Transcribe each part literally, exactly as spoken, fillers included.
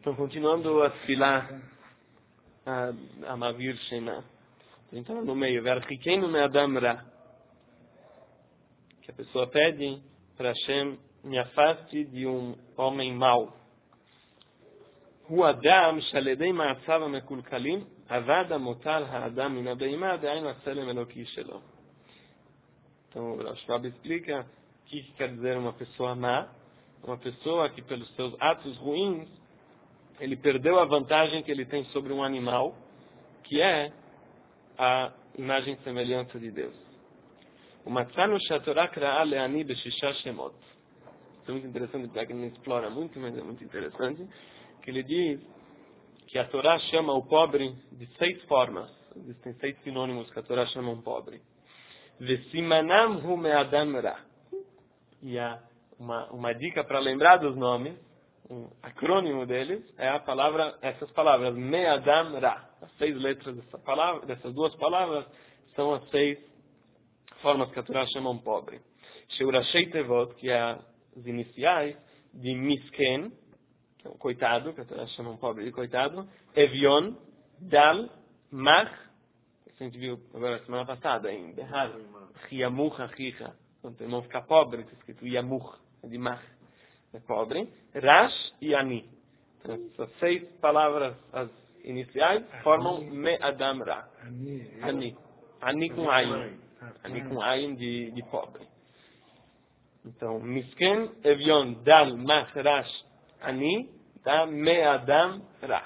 Então, continuando a filar a, a Mavir Shena. Então, no meio, Verchikeinu me Adam Ra. Que a pessoa pede para Hashem, me afaste de um homem mau. Hu Adam shaledei ma'atzav mekulkalim avad motal ha'adam min ha'beima de'ainu ha'tzelem eloki shelo. Então, o Schwab explica o que quer dizer uma pessoa má. Uma pessoa que, pelos seus atos ruins, ele perdeu a vantagem que ele tem sobre um animal, que é a imagem e semelhança de Deus. O Matzanu Shatorah Kra'a Le'ani Beshisha Shemot. Isso é muito interessante, porque ele não explora muito, mas é muito interessante, que ele diz que a Torá chama o pobre de seis formas. Existem seis sinônimos que a Torá chama um pobre. Vesimanam hu me'adam ra. E a Uma, uma dica para lembrar dos nomes, um acrônimo deles, é a palavra, essas palavras, Me-Adam Ra. As seis letras dessa palavra, dessas duas palavras são as seis formas que a Torá chama um pobre. Sheurashei Tevot, que é as iniciais de Misken, que é um coitado, que a Torá chama um pobre de coitado, Evion, Dal, Mach, que a gente viu agora semana passada, em Behar, Chiamuch, Achicha. Quando o irmão fica pobre, está escrito Yamuch, de Mach, é pobre. Rash e Ani. Então, essas seis palavras, as iniciais, formam Me-Adam Ra. Ani. Ani com Ayin. Ani com Ayin de, de pobre. Então, Misken, Evion, Dal, Mach, Rash, Ani, dá Me-Adam Ra.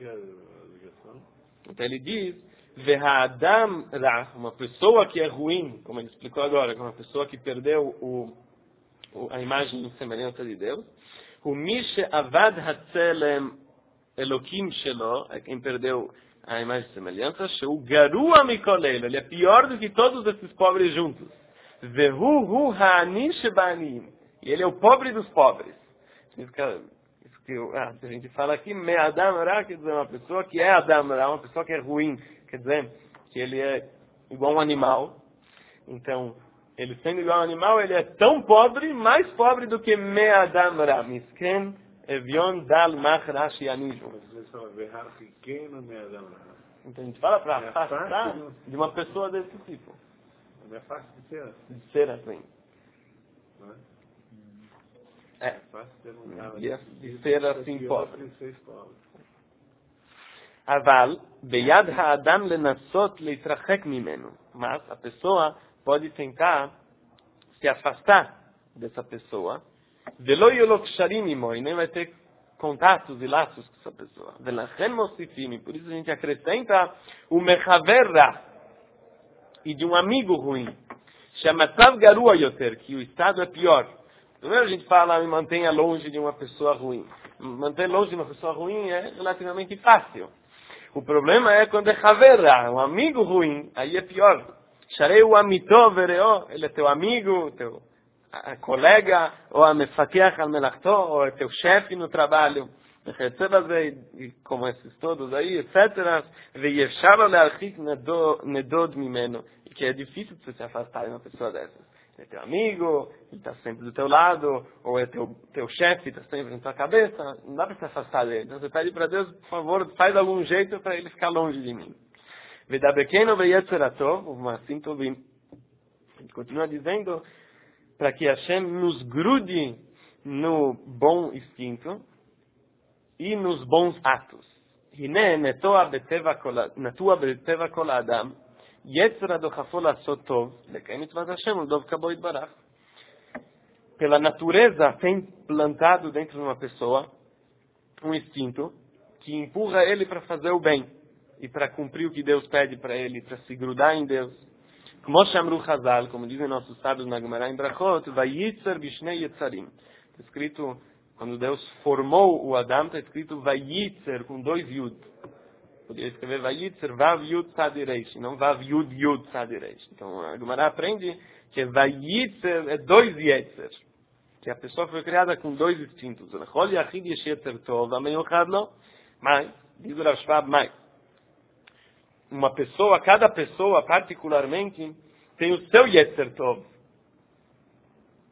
Então ele diz, Veha'adam Ra, uma pessoa que é ruim, como ele explicou agora, uma pessoa que perdeu o, o, a imagem e semelhança de Deus. O Mishe Avad Hatzelem Elokim Shelo, é quem perdeu a imagem e semelhança, o Garua Mikolel, ele é pior do que todos esses pobres juntos. Vehu Hu Ha'ani Shebanim, e ele é o pobre dos pobres. Isso que, isso que ah, a gente fala aqui, Me Adam Ra, quer dizer, uma pessoa que é Adam Ra, uma pessoa que é ruim. Quer dizer, que ele é igual a um animal. Então, ele sendo igual a um animal, ele é tão pobre, mais pobre do que Me-Adam Ra. Misken, Evion, Dal, Mach, Rash e Anijo. Então, a gente fala para afastar de uma pessoa desse tipo. Me afaste de ser assim. De ser assim. É. De ser assim pobre. Aval, beyad ha'adam lenassot leitrachek mimenu. Mas a pessoa pode tentar se afastar dessa pessoa. Velo yolok sharim imo, e nem vai ter contatos e laços com essa pessoa. Velachen mosifim, por isso a gente acrescenta o mechaverra, e de um amigo ruim. Shamatzav garua yoter, que o estado é pior. Primeiro a gente fala, me mantenha longe de uma pessoa ruim. Manter longe de uma pessoa ruim é relativamente fácil. O problema é quando é Havera, um amigo ruim, aí é pior. Sharei o amitó vereo, ele é teu amigo, teu a, a colega, ou a mefakeach al melachto, ou é teu chefe no trabalho, e como esses todos aí, etcétera. Ve'yeshar le'archik nedod mimeno, e que é difícil de você se afastar de uma pessoa dessas. É teu amigo, ele está sempre do teu lado, ou é teu, teu chefe, está sempre na tua cabeça, não dá para se afastar dele. Então você pede para Deus, por favor, faz algum jeito para ele ficar longe de mim. Vedabekeno veyetzeratov, assim tovim. A gente continua dizendo para que Hashem nos grude no bom instinto e nos bons atos. Hine netoa beteva kol adam. Pela natureza tem plantado dentro de uma pessoa um instinto que empurra ele para fazer o bem e para cumprir o que Deus pede para ele, para se grudar em Deus. Como dizem nossos sábios na Gemara em Brachot, Vayitzer bishnei yetzarim. Está escrito, quando Deus formou o Adam, está escrito Vayitzer com dois yud. Poderia escrever Vayitzer, Vav Yud Tzadireish, não Vav Yud Yud Tzadireish. Então a Gemara aprende que Vayitzer é dois Yetzer. Que a pessoa foi criada com dois instintos. Lechol Yachid Yesh Yetzer Tov, Ameyuchad Lo. Mas, diz o Rav Shwab, mais. Uma pessoa, cada pessoa particularmente, tem o seu Yetzer Tov.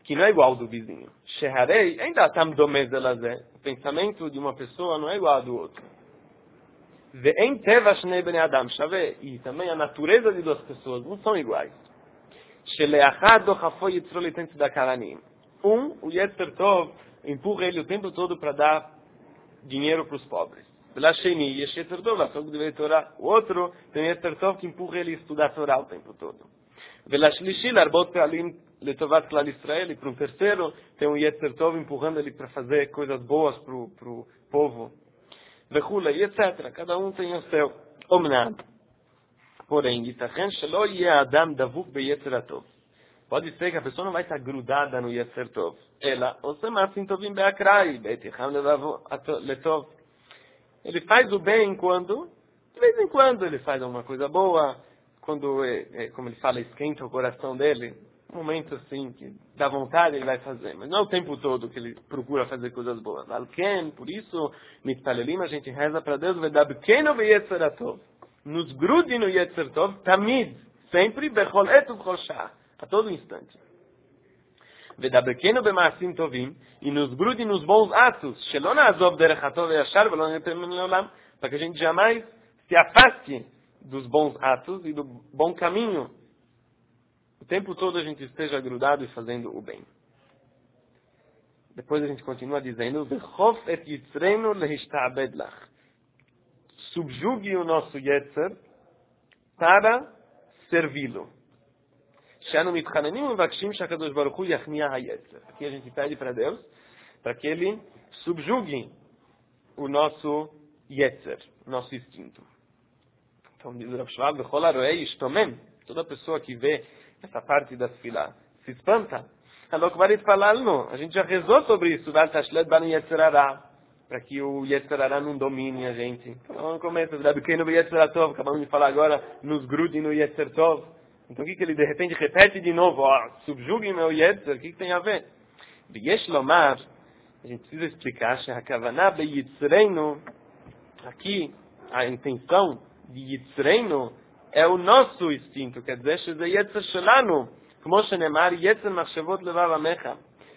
que não é igual ao do vizinho. Sheharei, ainda tam domez elazé. O pensamento de uma pessoa não é igual ao do outro. Ve'en teva shnei bnei adam shaveh. E também a natureza de duas pessoas não são iguais. Sheleachad dochafo yitzro litem tzedakah la'aniyim. Um, o Yetzer Tov, empurra ele o tempo todo para dar dinheiro para os pobres. Velasheni, yesh Yetzer Tov, la'asok divrei Torah. O outro tem Yetzer Tov que empurra ele a estudar Torah o tempo todo. Velashlishi, larbot pe'alim letovat klal Israel. E para um terceiro, tem um Yetzer Tov empurrando ele para fazer coisas boas para o povo. Vechula, e etcétera. Cada um tem o seu. Omnam. Porém, yitachen shelo yeh adam davuk beYetzer Tov. Pode ser que a pessoa não vai estar grudada no Yetzer Tov. Ela, osemasim tovim be'akrai, be'eticham letov. Ele faz o bem quando, de vez em quando, ele faz alguma coisa boa, quando, é, é, como ele fala, esquenta o coração dele, um momento assim, que dá vontade, ele vai fazer. Mas não é o tempo todo que ele procura fazer coisas boas. Alken, por isso, mitpalelim, a gente reza para Deus, vedabkenu beYetzer Tov. Nos grude no Yetzer Tov, tamid, sempre, bechol et ubechol shah. A todo instante. Vedabekenu bemaasim tovim, e nos grude nos bons atos, shelo na'azov derech hatov ve'yashar velo netem le'olam, para que a gente jamais se afaste dos bons atos e do bom caminho. O tempo todo a gente esteja grudado e fazendo o bem. Depois a gente continua dizendo, vechof et yitzreinu lehishtabed lach. Subjugue o nosso Yetzer para servi-lo. Aqui a gente pede para Deus, para que Ele subjugue o nosso Yetzer, nosso instinto. Então diz o Rav Shmuel, toda pessoa que vê essa parte da Tefilá se espanta. A gente já rezou sobre isso, para que o Yetzer Hara não domine a gente. Então começa, acabamos de falar agora, nos grude no Yetzer Tov. Então o que, que ele de repente repete de novo? Oh, subjugue meu Yetzer, o que, que tem a ver? Yesh lomar, a gente precisa explicar, shehakavanah beyitzreinu, aqui a intenção de Yitzreinu é o nosso instinto, quer dizer, שזה Yetzer shelanu, como shenemar, Yetzer machshavot levav amecha.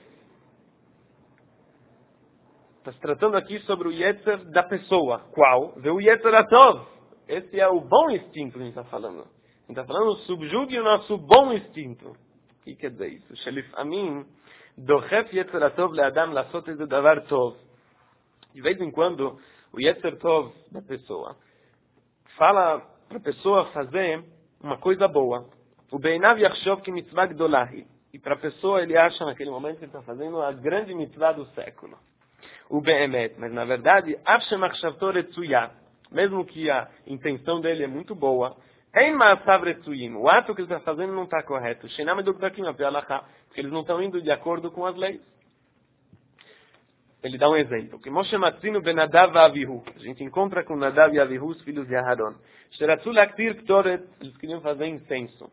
Está se tratando aqui sobre o Yetzer da pessoa. Qual? Vê o Yetzer Atov. Esse é o bom instinto que a gente está falando. A gente está falando, subjugue o nosso bom instinto. O que quer dizer isso? Shelifamim, dochef Yetzer Atov le'adam lasot eze davar tov. De vez em quando, o Yetzer Tov da pessoa fala para a pessoa fazer uma coisa boa. O Beinav yachshov ki mitzvah gdolahi. E para a pessoa, ele acha naquele momento que ele está fazendo a grande mitzvah do século. O Be'emet, mas na verdade, mesmo que a intenção dele é muito boa, o ato que ele está fazendo não está correto, porque eles não estão indo de acordo com as leis. Ele dá um exemplo. A gente encontra com Nadav e Avihu, os filhos de Aharon. Eles queriam fazer incenso.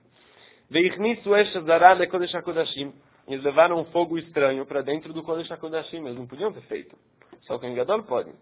Eles levaram um fogo estranho para dentro do Kodesh HaKodashim. Eles não podiam ter feito. Só que o Gadol pode.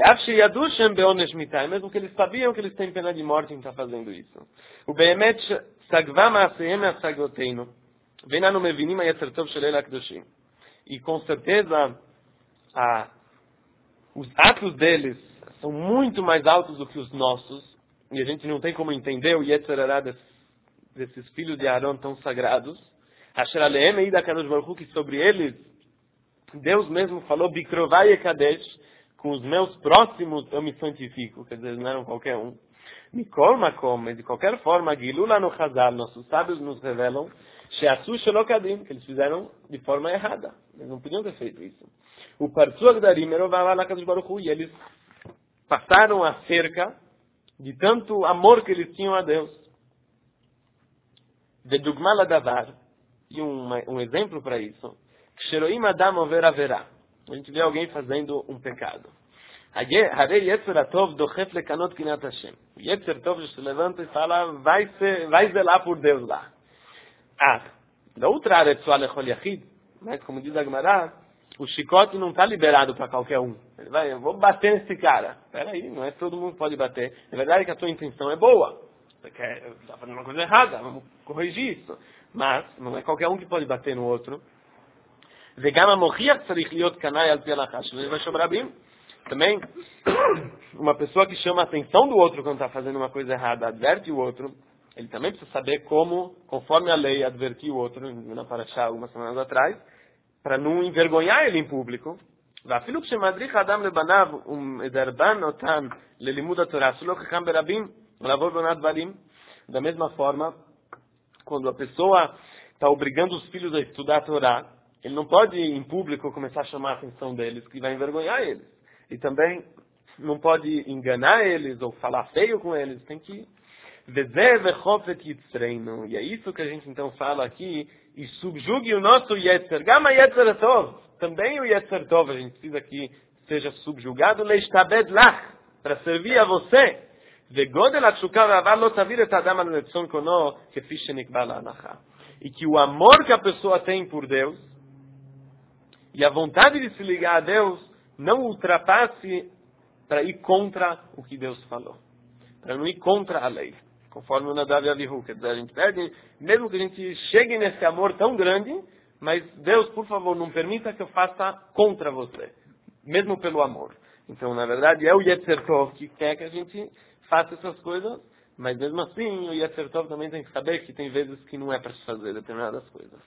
Mesmo que eles sabiam que eles têm pena de morte em estar fazendo isso. O Be'emet sagva ma'asehem me'asagoteinu. Ve'nanu mevinim ha'yetzer tov shel el ha'kedoshim. E com certeza, a, os atos deles são muito mais altos do que os nossos. E a gente não tem como entender o Yetzer Hara desses, desses filhos de Arão tão sagrados. Asher alehem eida kadosh baruch hu, que sobre eles Deus mesmo falou bikrovai ekadesh, com os meus próximos eu me santifico, quer dizer, não eram qualquer um. Mikol makom, mas de qualquer forma, gilula no chazal, nossos sábios nos revelam, sheasu shelokadim, que eles fizeram de forma errada. Eles não podiam ter feito isso. O parzu agdarim erovava la kadosh baruch hu, e eles passaram a cerca de tanto amor que eles tinham a Deus. Vedugma ladavar, e um, um exemplo para isso. Ksheroim adam over haverá. A gente vê alguém fazendo um pecado. Harei Yetzer Atov dochef lekanot kinat Hashem. O Yetzer Tov se levanta e fala, vai, ser, vai zelar por Deus lá. Ah, da outra área de Tzuah lechol yachid, mas como diz a Gemara, o chicote não está liberado para qualquer um. Ele vai, eu vou bater nesse cara. Espera aí, não é todo mundo que pode bater. É verdade que a tua intenção é boa. Você quer, está fazendo uma coisa errada, vamos corrigir isso. Mas não é qualquer um que pode bater no outro. וגם המוכיח צריך להיות קנאי על פי ההלכה שלו, vai sobrar bem. Também, uma pessoa que chama a atenção do outro quando está fazendo uma coisa errada, adverte o outro, ele também precisa saber como, conforme a lei, advertir o outro, na Parashá, algumas semanas atrás, para não envergonhar ele em público. ואפילו כשמדריך האדם לבניו ומדרבן אותם ללימוד התורה, שלא חכם ברבים, לעבור בעונת דברים, da mesma forma, quando a pessoa está obrigando os filhos a estudar a Torá, ele não pode, em público, começar a chamar a atenção deles, que vai envergonhar eles. E também não pode enganar eles ou falar feio com eles, tem que... E é isso que a gente então fala aqui, e subjugue o nosso Yetzer, Gama Yetzer Tov, também o Yetzer Tov, a gente precisa que seja subjugado, Leishtabed Lach, para servir a você. E que o amor que a pessoa tem por Deus e a vontade de se ligar a Deus não ultrapasse para ir contra o que Deus falou, para não ir contra a lei, conforme o Nadav e Avihu. Quer dizer, a gente pede, mesmo que a gente chegue nesse amor tão grande, mas Deus, por favor, não permita que eu faça contra você, mesmo pelo amor. Então, na verdade, é o Yetzer Tov que quer que a gente faça essas coisas, mas mesmo assim, o Yetzer Tov também tem que saber que tem vezes que não é para se fazer determinadas coisas.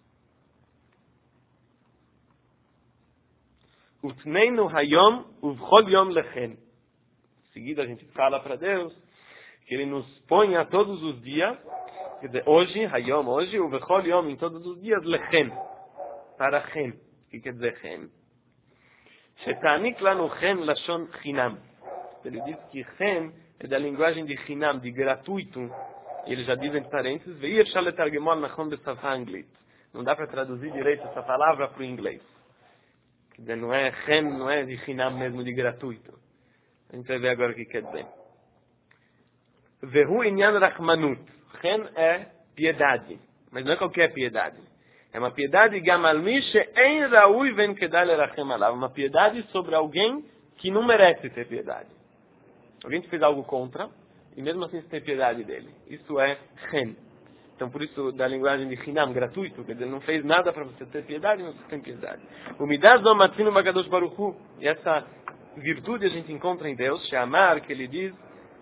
Utneinu hayom uvchol yom lechen. Em seguida, a gente fala para Deus que Ele nos ponha todos os dias, quer dizer, hoje, hayom, hoje, uvchol yom, em todos os dias, lechen, para chen. O que quer dizer chen? Shetanik lanu chen lashon chinam. Ele diz que chen é da linguagem de chinam, de gratuito. Ele já diz entre parênteses, veir shaletargemol nachon besafá anglit. Não dá para traduzir direito essa palavra para o inglês. Quer dizer, não é chen, não é de chinam mesmo, de gratuito. A gente vai ver agora o que quer dizer. Vehu inyan rachmanut. Chen é piedade. Mas não é qualquer piedade. É uma piedade gamalmi she'en raui ven kedai lerachem alav. Uma piedade sobre alguém que não merece ter piedade. Alguém te fez algo contra, e mesmo assim você tem piedade dele. Isso é chen. Então, por isso, da linguagem de chinam, gratuito, quer dizer, não fez nada para você ter piedade, mas você tem piedade. O midas do matzinu bagadosh baruch hu. E essa virtude a gente encontra em Deus, Sheamar, que ele diz,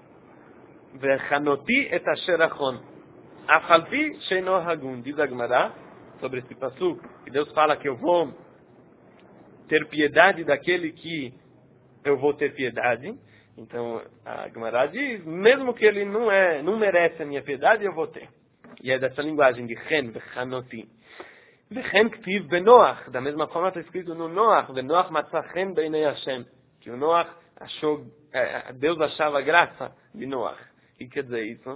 Vechanoti et asher achon. Afalpi sheino hagun. Diz a Gemara, sobre esse passuco, que Deus fala que eu vou ter piedade daquele que eu vou ter piedade. Então, a Gemara diz, mesmo que ele não, é, não merece a minha piedade, eu vou ter. E é dessa linguagem de chen, vechanoti. Vechen ktiv benoach, da mesma forma está escrito no Noach, benoach matzah chen beinei Hashem, que o Noach achou, Deus achava graça de Noach. O que quer dizer isso?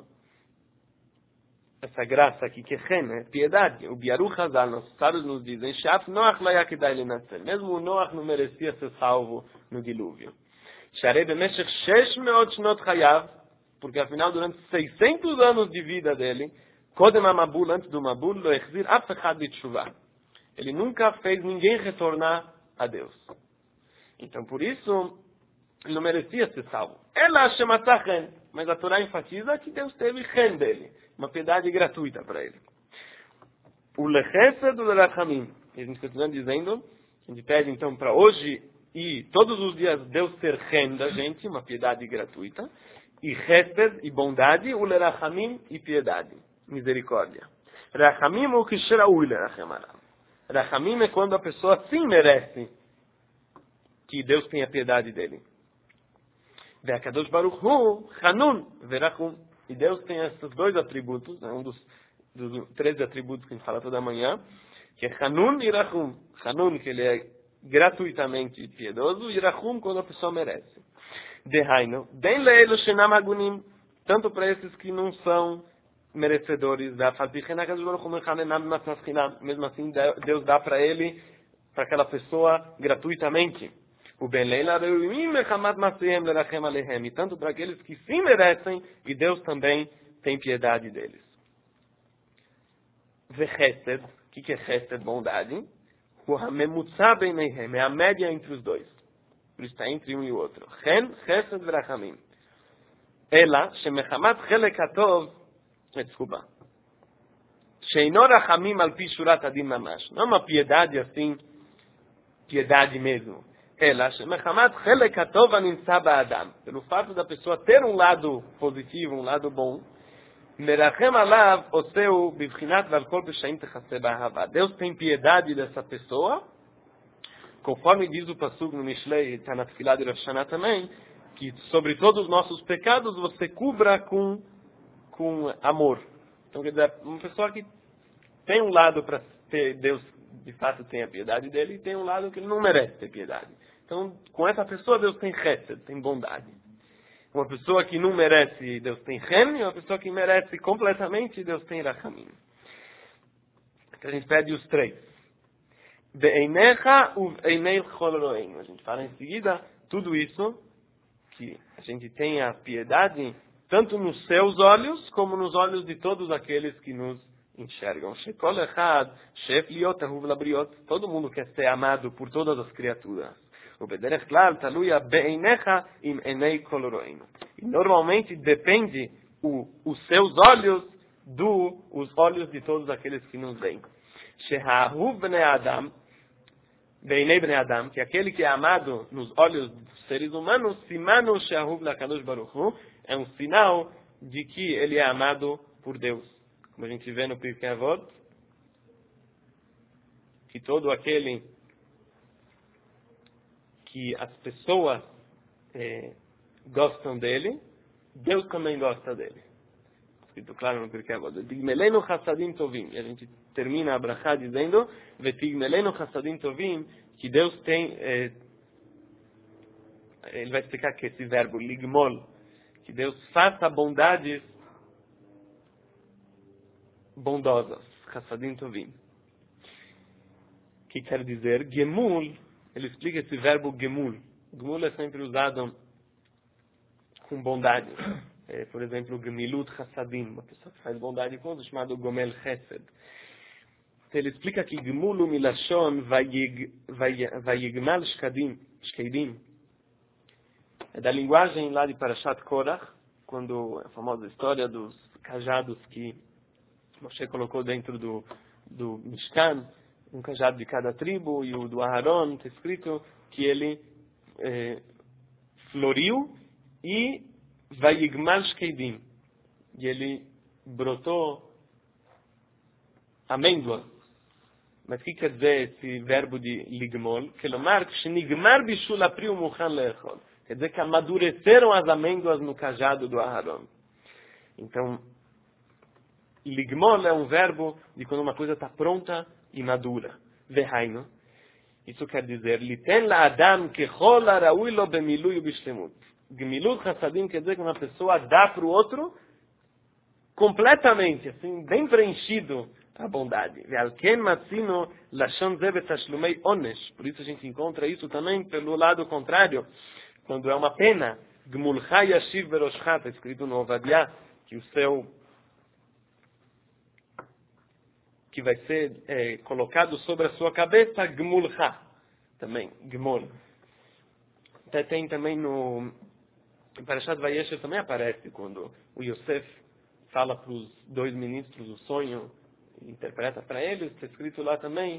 Essa graça aqui, que chen, é piedade. O Biaruch Hazal, nossos sábios nos dizem, Shaf Noach la yakidai lenatzel. Mesmo o Noach não merecia ser salvo no dilúvio. Sharei bemeshech shesh meot shnot chayav, porque afinal, durante seiscentos anos de vida dele, Kodem Amabul, antes do Mabul, lo echzir af echad b'tshuvah. Ele nunca fez ninguém retornar a Deus. Então, por isso, ele não merecia ser salvo. Ela shematzah chen. Mas a Torá enfatiza que Deus teve chen dele. Uma piedade gratuita para ele. O lechesed do lerachamim. A gente continua dizendo, a gente pede então para hoje e todos os dias Deus ter chen da gente, uma piedade gratuita. E chesed e bondade, o lerachamim e piedade. Misericórdia. Rachamim o que sheraui lerachem alav. Rachamim é quando a pessoa sim merece que Deus tenha piedade dele. Ve'akadosh baruch hu chanun verachum. E Deus tem esses dois atributos, né, um dos, dos três atributos que a gente fala toda manhã, que é chanun e rachum. Chanun, que ele é gratuitamente piedoso, e rachum, quando a pessoa merece. Dehainu, den leelo shenam agunim, tanto para esses que não são merecedores da fazichem, mesmo assim Deus dá para ele, para aquela pessoa gratuitamente. O ben leila reumim mechamat masiem lerachem alehem, e tanto para aqueles que sim merecem, e Deus também tem piedade deles. Vechesed, o que é chesed, bondade? O hamemutza beineihem, é a média entre os dois. Por isso está entre um e o outro. Chen, chesed verachamim. Ela, shemechamat chelek hatov, desculpa. Sheino rachamim al pi shurat adin mamash. Não é uma piedade assim, piedade mesmo. Ela, shemechamat chelek hatov aninsa ba'adam. Pelo fato da pessoa ter um lado positivo, um lado bom, merachem alav oseu bivchinat valkol b'shaim techase ba'ahava. Deus tem piedade dessa pessoa, conforme diz o pasuk no Mishlei, está na Tefilá de Rosh Hashanah também, que sobre todos os nossos pecados você cubra com, com amor. Então, quer dizer, uma pessoa que tem um lado para ter, Deus de fato tem a piedade dele, e tem um lado que ele não merece ter piedade. Então, com essa pessoa, Deus tem chesed, tem bondade. Uma pessoa que não merece, Deus tem chen, e uma pessoa que merece completamente, Deus tem rachamim. Então, a gente pede os três. Be'einecha u'einei chol ro'einu. A gente fala em seguida tudo isso, que a gente tem a piedade tanto nos seus olhos, como nos olhos de todos aqueles que nos enxergam. Shekol echad, shef liot ahuv labriot. Todo mundo quer ser amado por todas as criaturas. O bederech klal taluya be'einecha im einei kol ro'einu. E normalmente depende o, os seus olhos dos olhos de todos aqueles que nos veem. Shehahuv bnei adam, be'einei bnei adam, que aquele que é amado nos olhos dos seres humanos, simanu shehahuv lakadosh baruch hu, é um sinal de que ele é amado por Deus. Como a gente vê no Pirkei Avot, que todo aquele que as pessoas eh, gostam dele, Deus também gosta dele. Escrito claro no Pirkei Avot. Tigmelenu chassadim tovim. E a gente termina a brachá dizendo, Vetigmelenu chassadim tovim, que Deus tem, eh, ele vai explicar que esse verbo, ligmol, que Deus faça bondades bondosas, chassadim tovim. Que quer dizer, gemul, ele explica esse verbo gemul. Gemul é sempre usado com bondade. É, por exemplo, gemilut chassadim, uma pessoa que faz bondade com outro, chamado gomel chesed. Então, ele explica que gemulu milashon vayigmal shkadim, shkeidim. É da linguagem lá de Parashat Korach, quando a famosa história dos cajados que Moshe colocou dentro do, do Mishkan, um cajado de cada tribo, e o do Aharon, está escrito que ele eh, floriu e vayigmal shkeidim. E ele brotou amêndoas. Mas o que quer dizer esse verbo de ligmol? Que lomar, shenigmar bishul apri umuchan leechol. Quer dizer que amadureceram as amêndoas no cajado do Aharon. Então, ligmol é um verbo de quando uma coisa está pronta e madura. Vehaino. Isso quer dizer, liten la adam kechol araui lo bemilui bishlemut. Gemilut chassadim quer dizer que uma pessoa dá para o outro completamente, assim, bem preenchido a bondade. Ve'alken matzino lashon ze betashlumei onesh. Por isso a gente encontra isso também pelo lado contrário. Quando é uma pena, Gmulcha yashiv beroshcha, está escrito no Ovadia, que o seu, que vai ser é, colocado sobre a sua cabeça, Gmulcha, também, Gmul. Até tem também no, em Parashat Vayeshev também aparece, quando o Yosef fala para os dois ministros o sonho, interpreta para eles, está escrito lá também,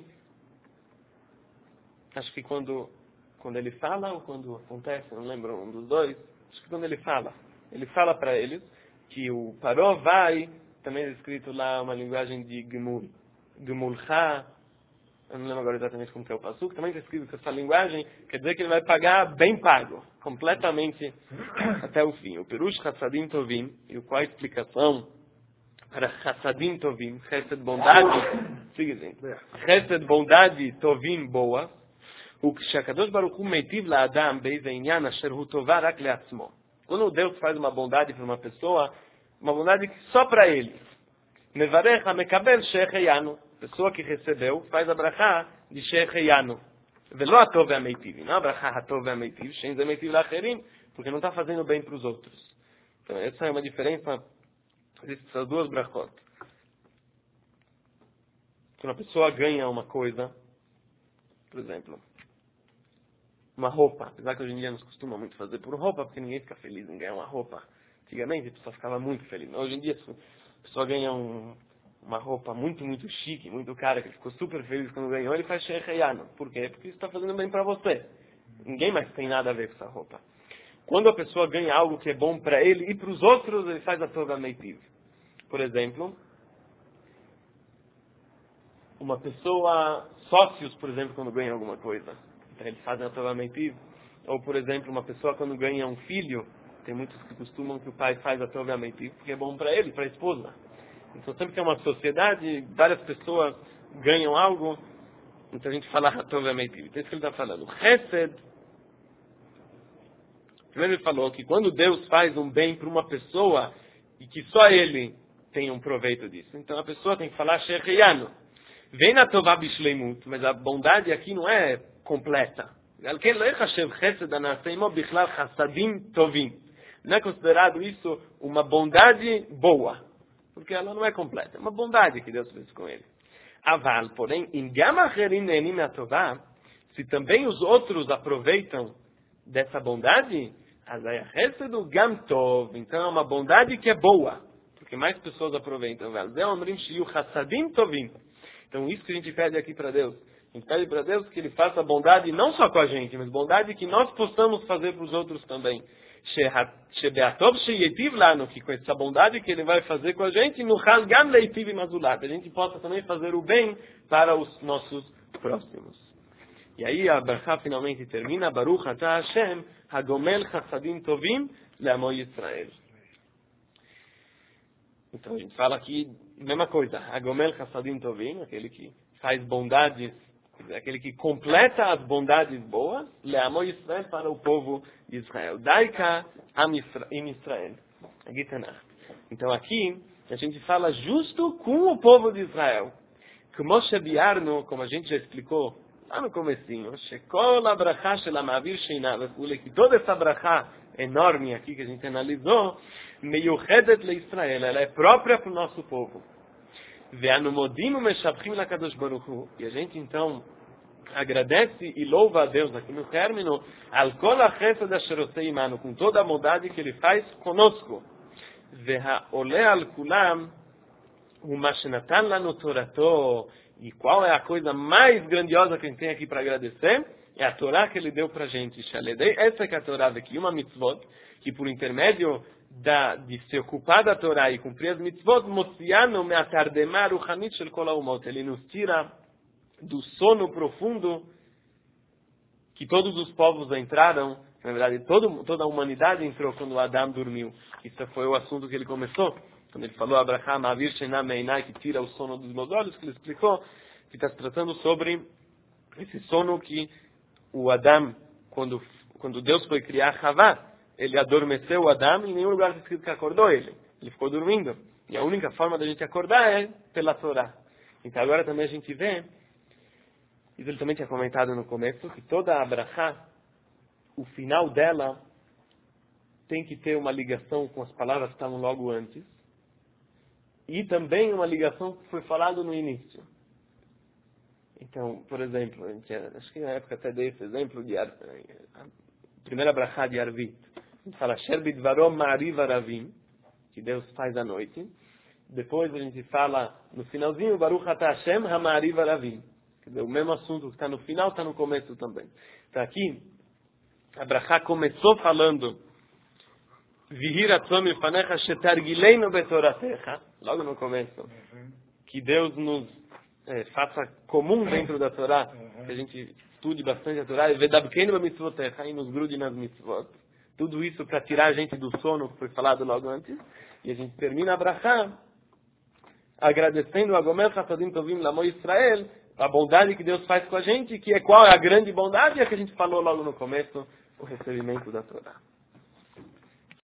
acho que quando... Quando ele fala ou quando acontece, não lembro um dos dois, acho que quando ele fala, ele fala para eles que o Paró vai, também é escrito lá uma linguagem de Gemul, Gemulcha, eu não lembro agora exatamente como que é o pasuk, também está escrito com essa linguagem, quer dizer que ele vai pagar bem pago, completamente até o fim. O Perush Chassadim Tovim, e qual a explicação para Chassadim Tovim, Chesed bondade, siga gente, Chesed bondade Tovim boa, o que Shakadosh Baruch Hu meitiv la Adam beize inyan asher hu tová rak leatzmo. Quando Deus faz uma bondade para uma pessoa, uma bondade só para ele. Mevarech hamekabel she'echeyanu. Pessoa que recebeu faz a brachá de she'echeyanu. Velo atov ve'ameitiv. Não a brachá atov ve'ameitiv, she'en ze meitiv la'acherim, porque não está fazendo bem para os outros. Então essa é uma diferença dessas duas brachot. Quando a pessoa ganha uma coisa, por exemplo, uma roupa, apesar que hoje em dia não se costuma muito fazer por roupa, porque ninguém fica feliz em ganhar uma roupa. Antigamente a pessoa ficava muito feliz. Hoje em dia a pessoa ganha um, uma roupa muito, muito chique, muito cara, que ficou super feliz quando ganhou, ele faz Sheheyano. Por quê? Porque isso está fazendo bem para você. Ninguém mais tem nada a ver com essa roupa. Quando a pessoa ganha algo que é bom para ele e para os outros, ele faz a Tova Meitiv. Por exemplo, uma pessoa, sócios, por exemplo, quando ganham alguma coisa, então eles fazem a Tova Meitiv. Ou, por exemplo, uma pessoa quando ganha um filho, tem muitos que costumam que o pai faz a Tova Meitiv, porque é bom para ele, para a esposa. Então, sempre que é uma sociedade, várias pessoas ganham algo, então a gente fala a Tova Meitiv. Então, é isso que ele está falando. Chesed, primeiro ele falou que quando Deus faz um bem para uma pessoa e que só ele tem um proveito disso, então a pessoa tem que falar Sheheyano. Vem na Tová Bishleimut, mas a bondade aqui não é completa. Não é considerado isso uma bondade boa, porque ela não é completa. É uma bondade que Deus fez com ele. Aval, porém, se também os outros aproveitam dessa bondade, então é uma bondade que é boa, porque mais pessoas aproveitam. Então isso que a gente pede aqui para Deus. A gente pede para Deus que Ele faça bondade não só com a gente, mas bondade que nós possamos fazer para os outros também. Que com essa bondade que Ele vai fazer com a gente, a gente possa também fazer o bem para os nossos próximos. E aí a Bracha finalmente termina. Baruch atah Hashem, hagomel chassadim tovim le'amo Yisrael. Então a gente fala aqui, mesma coisa. Hagomel chassadim tovim, aquele que faz bondades, aquele que completa as bondades boas, le'amo Yisrael, para o povo de Israel. Daika am Israel. Aqui Tanakh. Então aqui a gente fala justo com o povo de Israel. Como shebiarno, como a gente já explicou lá no comecinho, que toda essa brachá enorme aqui que a gente analisou, meyuchedet leIsrael, ela é própria para o nosso povo. E a gente então agradece e louva a Deus aqui no término, com toda a bondade que Ele faz conosco. E qual é a coisa mais grandiosa que a gente tem aqui para agradecer? É a Torá que Ele deu para a gente. Essa que é a Torá daqui, uma mitzvot, que por intermédio da, de se ocupar da Torá e cumprir as mitzvot, Ele nos tira do sono profundo que todos os povos entraram. Na verdade, todo, toda a humanidade entrou quando Adão dormiu. Isso foi o assunto que ele começou. Quando ele falou, Abraham, Avir Shena Meinai, que tira o sono dos meus olhos, que ele explicou, que está se tratando sobre esse sono que o Adão, quando, quando Deus foi criar Havá, ele adormeceu o Adão e em nenhum lugar está escrito que acordou ele. Ele ficou dormindo. E a única forma da gente acordar é pela Torá. Então agora também a gente vê, isso ele também tinha comentado no começo, que toda a Brachá, o final dela tem que ter uma ligação com as palavras que estavam logo antes. E também uma ligação que foi falado no início. Então, por exemplo, a gente, acho que na época até dei esse exemplo de a primeira brachá de Arvit. A gente fala Sher bidvarom ma'ariv aravim, que Deus faz à noite. Depois a gente fala no finalzinho Baruch atah Hashem ha'ma'ariv aravim. Quer dizer, o mesmo assunto que está no final está no começo também. Então aqui a brachá começou falando logo no começo, que Deus nos é, faça comum dentro da Torá, que a gente estude bastante a Torá, e nos grude nas mitzvot. Tudo isso para tirar a gente do sono, que foi falado logo antes. E a gente termina a brachá agradecendo a Gomel Chassadim Tovim Lamo Israel, a bondade que Deus faz com a gente, que é qual é a grande bondade, é que a gente falou logo no começo, o recebimento da Torá.